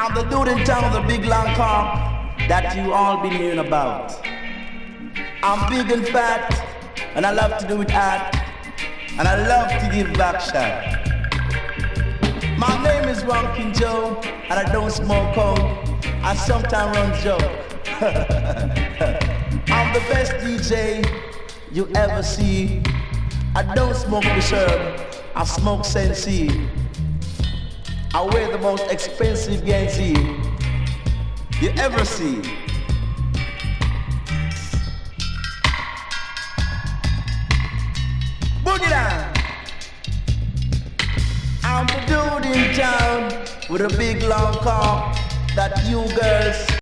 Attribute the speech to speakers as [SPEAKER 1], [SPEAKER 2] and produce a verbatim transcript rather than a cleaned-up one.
[SPEAKER 1] I'm the dude in town with a big long car that you all been hearing about. I'm big and fat, and I love to do it hot, and I love to give back shot. My name is Ronkin Joe, and I don't smoke coke. I sometimes run joke. I'm the best D J you ever see. I don't smoke reserve, I smoke Sensi. I wear the most expensive Yanzi you ever see. Boogie down. I'm the dude in town with a big long car that you girls